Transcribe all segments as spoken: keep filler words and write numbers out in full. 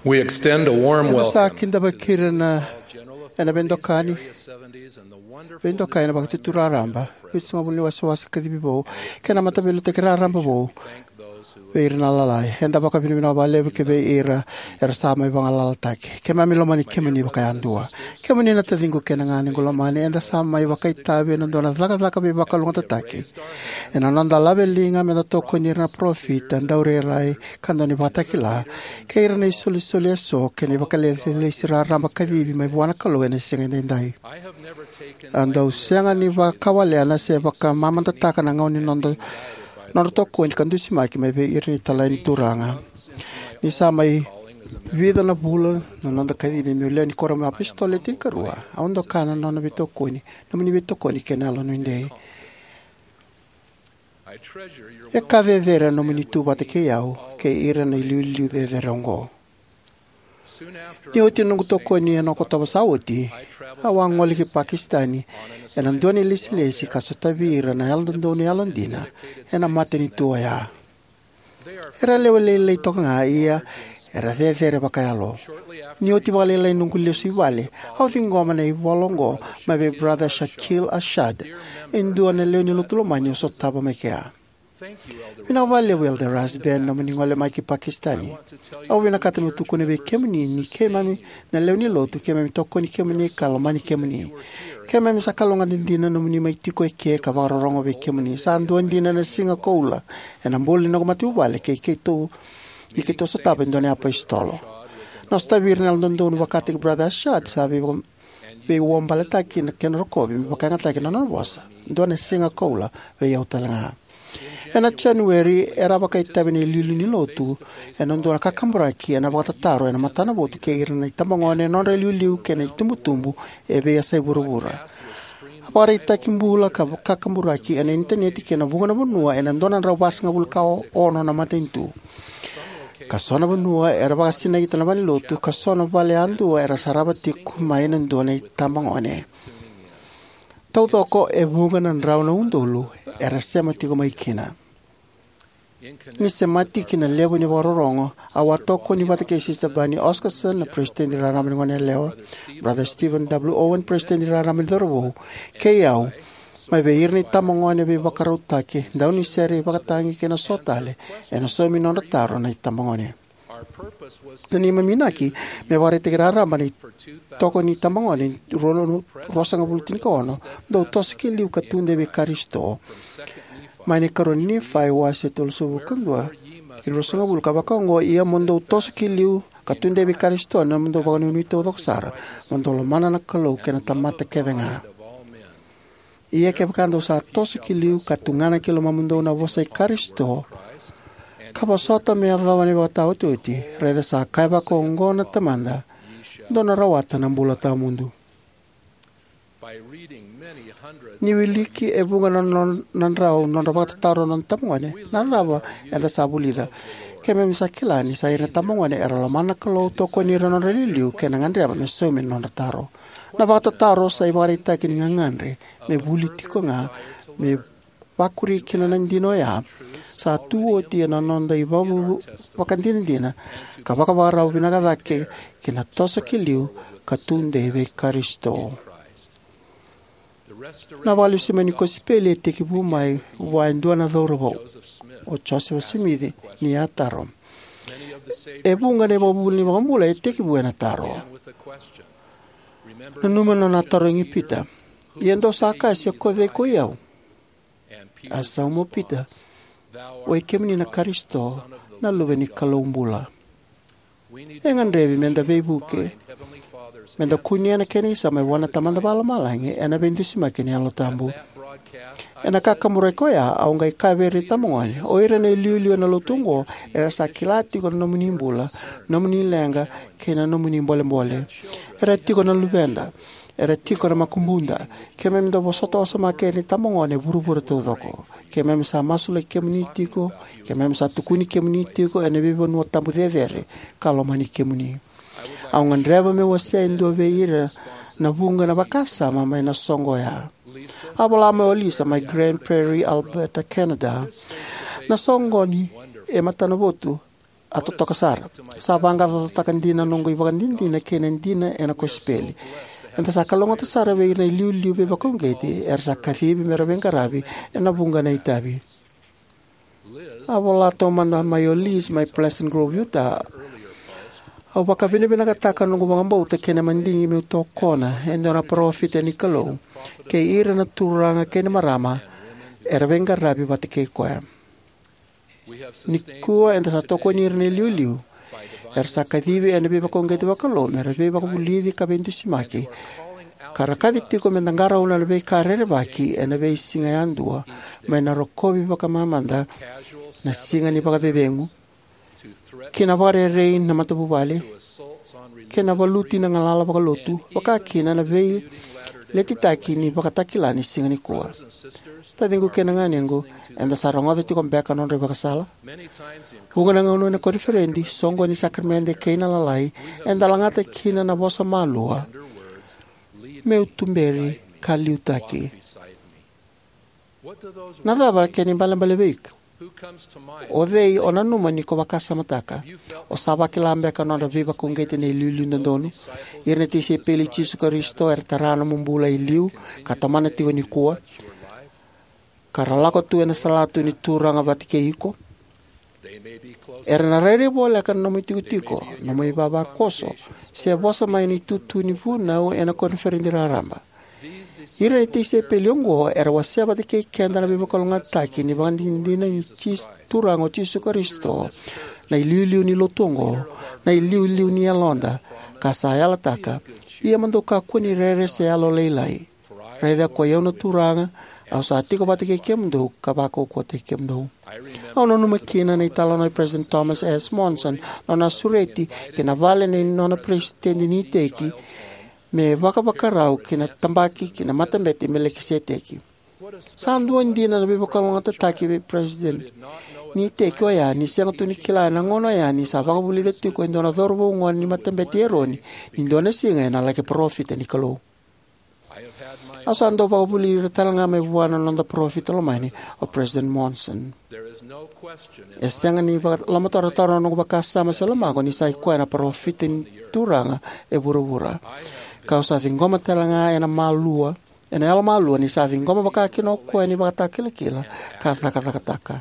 We extend a warm Eda sa welcome kinda bakira na General ena bendokani Area seventies and the wonderful bendokai na bakati turaramba witsi ngabuli wasiwasi kadibi bo kena matabelo te kiraramba bo thank those who Beir na lalai henda baka bini bina bale ke be ira era sama ibang alaltaki ke mami lomani ke mani baka andua ke mani na tadingo ke na ngani ngolomani enda sama ibaka itabe na dona zaka zaka be baka lunga tataki ena nanda labe linga me na toko ni na profit anda ure rai kando ni bataki la ke ira na isoli soli so ke ni baka le le sira ramba kadibi mai buana kalo ena singa ndai I have never taken anda usenga ni baka wale ana se baka mama tataka na ngoni nondo Nor toko in kandusi maki mai be irini talai turanga. Ni sa mai vida na bula na nanda kadi ni mule ni kora ma pistole tin karua. Aundo kana na na bitoko ni. Na mini bitoko ni kenalo no inde. I treasure your E ka vedera no mini tu bate ke yau ke ira na liu liu de verongo. soon after Ni oti nungu toko ni no kotaba saudi. Awang wali ki Pakistani. E nandoni lisi lisi kasotavira na yaldondoni alandina. E na mateni tua ya. Era lewa lele toka nga ia. Era vevere bakayalo. Ni oti wale lele nungu lesu wale. Hau thingoma na iwalongo. Ma be brother Shakil Ashad. Indua na leo ni lutulomani usotaba mekea. thank you Elder Mina wale wel the ras ben na mani wale maiki Pakistani. Au wina kata mutuko ne be kemni ni kemami na leo ni lotu kemami toko ni kemni kalomani kemni. Kemami sa kalonga dindina na mani maitiko e ke ka warorongo be kemni. Sa ando ndina na singa koula. E na mboli na kumati wale ke ke to ni ke to sotaba ndone apa istolo. No sta virna aldondo no wakati brother Shad sabi be wombale taki na kenrokobi bakanga taki na na vosa. Ndone singa koula be yautalanga. Ena January era baka itabini lilu ni lotu ena ndora kakamburaki ena baka tataro ena matana botu ke irna itamangone non re liu ke na tumbutumbu e be yasa burubura apara itakimbula ka kakamburaki ena internet ke na bungana bunua ena ndona rabas ngabul ka ono na matentu kasona bunua era baka sina itana bani lotu kasona vale andu era sarabati kumaina ndona itamangone tau toko e bungana rauna undulu era semati ko maikina ni semati kina lewo ni warorongo awa toko ni batake sister Bani Oscarson na president ni raramani ngone leo brother Stephen W Owen president ni raramani dorwo ke yau mai be irni tamongone be bakarutake dauni seri bakatangi kena sotale ena somi non taro na tamongone Nani maminaki me ware te raramani toko ni tamongone rolo rosanga bultin kono do toski liu katunde be karisto Mani karoni fai wase tol subu kangwa. Ilo sanga bul kabakango ia mondo tos kiliu katunde bi karisto na mondo bagani unito doksara. Mondo lo mana na kalau kena tamata kedenga. Ia ke bakando sa tos kiliu katungana kilo mamundo na vosa karisto. Kabasota me avavani bata ututi. Reda sa kaiba kongo na tamanda. Dona rawata na mbulata mundu. Ni wiliki e bunga non non rao non rabat taro non tamongane nandava eda sabulida keme misakila ni saire tamongane era la mana kalo toko ni non reliu kenangandre me somi non taro na bata taro sai barita kini ngangandre me bulitiko nga me bakuri kinanan dino ya sa tuo ti na non dai babu wakandin dina kabaka barau binaga ke kina toso kiliu katunde be karisto Na wale si mani ko sipele te ki bumai wa ndua na dhorobo o Joseph Smith ni ataro. E bunga ne babu ni bambula e te ki buena taro. Na numano na taro ngi pita. Yendo saka si ko ve ko yau. Asa mo pita. O e kemni na Karisto na luve ni kalombula. E ngandrevi menda bebuke. Menda kunia na keni sa mai wana tamanda bala malange ena bendisi makeni alo tambu. Ena kakamure koya au ngai kaveri tamongone. O ira na liu na lotungo era sa kilati ko no munimbula, no munilenga kena no munimbole mbole. Era tiko na lubenda. Era tiko na makumbunda. Keme mdo bosoto osa makeni tamongone buruburu tudoko. Keme msa masule kemuni tiko, keme msa tukuni kemuni tiko ena bibo nuo tambu dedere kalomani kemuni. Au ngandreva me wase ndo veira na bunga na bakasa mama na songo ya. Abola me olisa my Grand Prairie, Alberta, Canada. Na songo ni e matanobotu Ato tokasar. Sabanga takan dina nongo ibakan dindina kenen dina ena ko speli. Enta sakalonga to sara we na liu liu be bakong geti er sakafi be mera bengkarabi ena bunga na itabi. Avola to manda mayolis my Pleasant Grove Utah. Au baka bine bina kataka nungu mga bauta kena mandingi mi uto kona endo na profit ni kalo ke ira na turanga kena marama er bengkarabi bati ke koya. Nikua enta sa toko ni irne liu liu. Er sa kadibi ena beba kongeti bakalo, mera beba kubulidi kabintu simaki. Karakadi tiko mendangara una lebe karere baki ena be singa yandua, mena rokobi baka mamanda na singa ni baka bebengu. Kina bare rein na matabubali. Kina baluti na ngalala baka lotu, baka kina na be letitaki ni baka takilani singa ni kuwa. Tadingu kena nganengu, enda saronga tiko mbeka non reba kasala. Huga na ngano na koriferendi, songo ni sakramende keina lalai, enda langata kina na bosa malua. Meu tumberi kaliutaki. Nadava keni balambalebik. Odei onanuma ni ko bakasa mataka. O saba kilambe ka non viva kongete ni liu ndonu. Irne tisi peli Jesu Kristo er tarana mumbula iliu katamana tigo ni kuwa. Karalako tu ena salatu ni turanga batike iko. Era na rere bola kan nomi tiko tiko, nomi baba koso. Se bosa mai ni tutu ni vuna o ena konferendi raramba. Ira iti se peliongo era wasia batike kenda na bibo kolonga taki ni bandindina ni tis turango Jesu Kristo. Na iliu ni lotongo, na iliu ni alonda. Kasaya lataka, ia mandoka kuni rere se alo leilai. Reda ko yona turanga. Au sa tiko batike kemdo kabako ko te kemdo. Au no makina na italo na President Thomas S. Monson no na sureti kina vale ni no na presidente ni teki me baka baka rau kina tambaki kina matambeti melekisiteki. Sandu ndina na bibo kalonga tataki be president ni teki wa ya ni siang tu ni kila na ngono ya ni sa baka buli deti ko ndona dorbo ngwan ni matambeti eroni ndona singa na like profit ni kalo. Asando pa upuli talanga me buana non da profit lo mani o President Monson. Esanga ni lama tara tara no bakasa masalama ko ni sai ko na profit in turanga e burubura. Kausa ngoma talanga ena malua ena ela malua ni sa ngoma bakaki no ko ni bakata kila kila kata kata kata.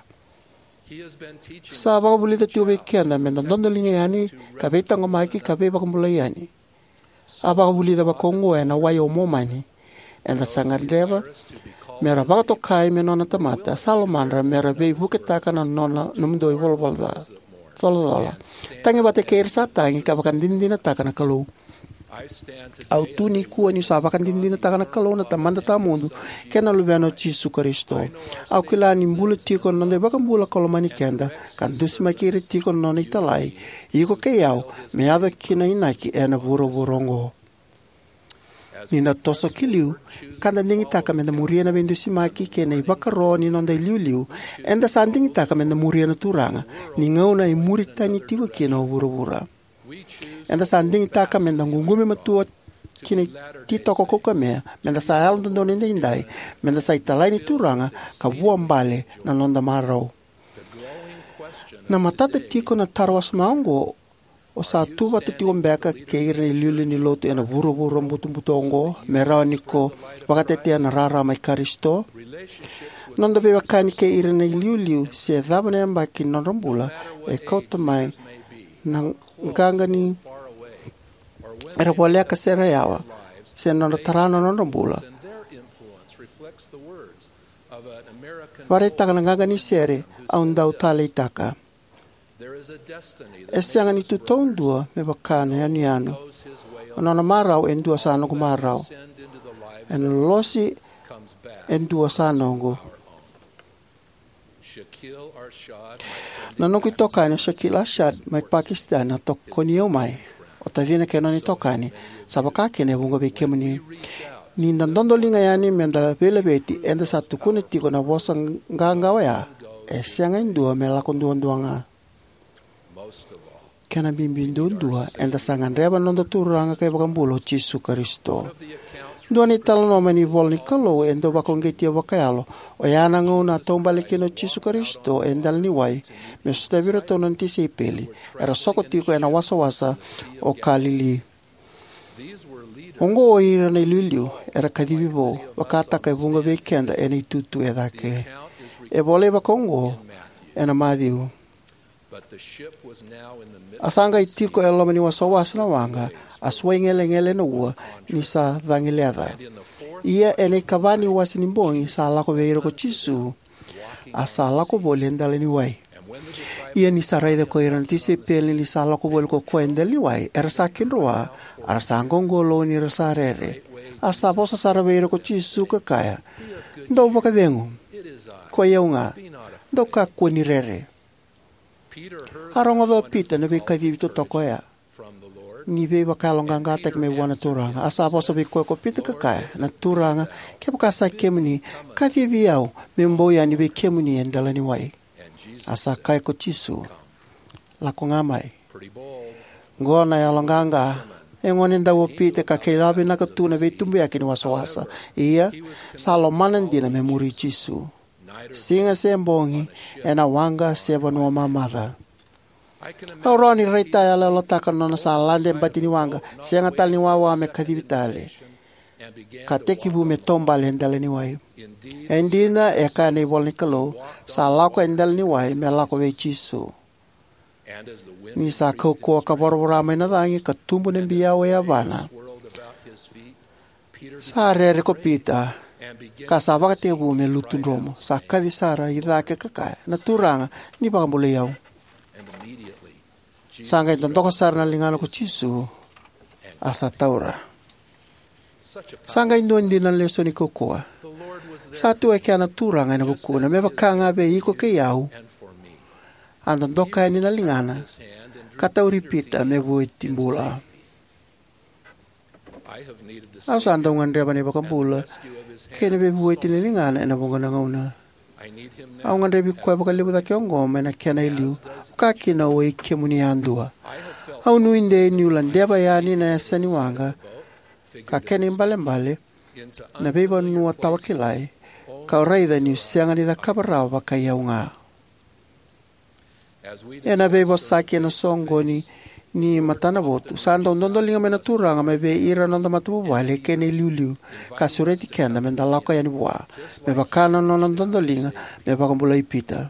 Sa ba upuli de tuwe kenda men dondo linya yani kabeta ngoma ki kabeba kumbula yani. Aba upuli da bakongo ena wayo momani. Enda sangadeva mera bato kai me nona tamata salomandra mera be buketa kana nona numdo volvolda tolola tangi bate keir sa tangi kabakan dindina takana kalu au tuni ku ni sabakan dindina takana kalu na tamanda tamundu kena lubano Jesu Kristo au kila ni mbulu tiko nonde bakan bula kolomani kenda kan dusima kiri tiko nona italai iko keyau meada kina inaki ena buro burongo. Nina toso kiliu, kanda ningi taka menda muria na bendu simaki kena ibakaro ni nonda liu liu, enda sandingi taka menda muria na turanga, ni ngau na imurita ni tigo kena ubura-bura. Enda sandingi taka menda ngungumi matua kina titoko kokamea, menda sa alon tondo nenda indai, menda sa italai ni turanga, ka buambale na nonda marau. Na matata tiko na tarwas maungo, o sa tuwa te tiwa mbeka keire ni liuli ni lotu ena buru-buru mbutu-mbutongo, merawa niko wakatetea na rara mai karisto. Nonda bewa kani keire ni liuliu se dhaba na yambaki nonrambula e kauta mai na nganga ni era walea kasera yawa se nonda tarano nonrambula. Waretaka na nganga ni sere au ndau tale itaka. Ese angani tu tondua me bakana yani yano. Ona marau en dua sano ko marau. En losi en dua sano ngo. Nanoki tokani Shakil Arshad mai Pakistan na tokoni mai. O tavina ke noni tokani sabaka kene bungo be kemni. Ni ndandondo linga yani menda bele beti enda satu kuniti ko na bosa nganga ya. Ese angani dua me la konduan duanga. Kana bimbindun dua enda sangan reba nonda turanga kay bagambulo Jesu Kristo. Dua ni talo no mani vol ni kalo endo bakongeti wakayalo. O yana ngona tombale kino Jesu Kristo endal ni wai. Me staviro tono ntisi peli. Era soko tiko ena wasa wasa o kalili. Ongo o ira na ilulio era kadivivo wakata kai vunga vekenda ena itutu edake. E vole bakongo ena madiu. Asanga itiko e lomani wasa wasa na wanga. Aswa ngele ngele no ua ni sa dhangileada. Ia ene kavani wasi ni mbongi sa lako veiro ko Jesu. Asa lako vole endale ni wai. Ia ni sa raida ko irantisi peli ni sa lako vole ko ko endale ni wai. Era sa kinroa. Ara sa ngongolo ni rasa rere. Asa posa sa veiro ko Jesu ka kaya. Ndo waka vengu. Ko yaunga. Ndo ka kua ni rere. Harongo Peter na vika vivito toko ya. Ni ve bakalonga ngata ke me wana turanga. Asa posa be ko ko Peter ka kaya. Na turanga ke pakasa kemuni ka viviao me mboya ni ve kemuni endala ni wai. Asa kai ko Jesu. La ko ngamai. Ngona ya longanga. Engone ndawo Peter ka kelabe na ka tuna ve tumbe yakini wasawasa. Ia Salomanan dina me muri Jesu. Singa sembongi ena wanga sebanu mamada. Auroni reita ya la lotaka nona sa lande batini wanga singa tali wawa me kadibitale. Kateki bu me tomba lendale ni wai. Endina e ka ne volni kalo sa lako endal ni wai me lako ve Jesu. Ni sa ko ko ka borbora me na dangi ka tumbu ne biawe ya bana. Sa re ko Peter kasaba ka tebu me lutun romo sa kadisara idake kakaya na turanga ni baka mule yau sanga itontoko sara na lingano ko Jesu asa taura sanga indo hindi na leso ni kokoa sa tuwe kia na turanga na bukuna me baka nga be iko ke yau andan doka ni na lingana katauri pita me buit timbula asa andong andreba ni baka mbula kene be buai tililingana ena bongana ngauna. Au ngande bi kwa baka libu da kiongo mena kena iliu ka kina oi kemuni andua. Au nuinde ni ulandeba yani na yasani wanga ka kene mbale mbale na beba nuwa tawakilai ka uraida ni usianga ni da kabarao baka yaunga. Ena beba saki na songo ni ni matana botu sando ndondo linga mena turanga me be ira nonda matu wale kene liuliu kasureti kenda menda lako yani bua me bakana nono ndondo linga me bakambula ipita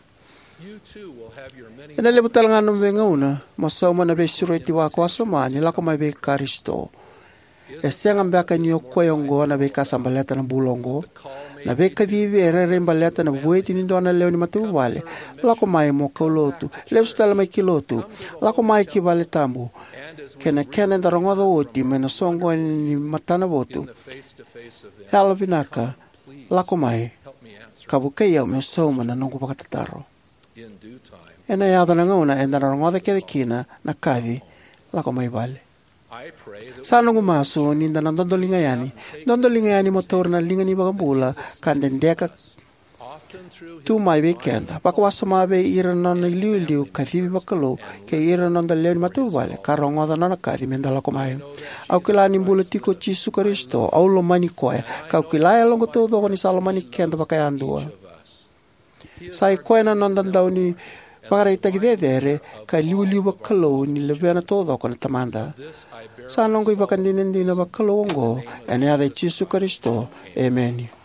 ena lebu talanga no venga una masoma na be sureti wa kwa somani lako me be Kristo esenga mbaka ni okoyongo na be kasambaleta na bulongo na be kadivi erere mbaleta na bueti ni ndona leo ni matu wale lako mai mo kolotu leo stala mai kilotu lako mai kibale tambu kena kena ndarongodo oti mena songo ni matana botu halvinaka lako mai kabukeya me soma na nongo pakatataro ena ya dana ngona enda ndarongodo kede kina na kavi lako mai vale sanongo maso ninda na ndondolinga yani ndondolinga yani motor na linga ni bagambula kandendeka tu mai weekend pakwaso mabe ira non liuliu kathibi bakalo ke ira non dalle matu vale karongo da na kari mendala komai au kila ni bulutiko Jesu Kristo au lo mani koe ka kila longo todo ni salomani kenda bakayandua sai koena non dandauni para itagidere ka liuliu bakalo ni levena todo con tamanda sanongo ibakandinendina bakalo ngo ene ade Jesu Kristo amen.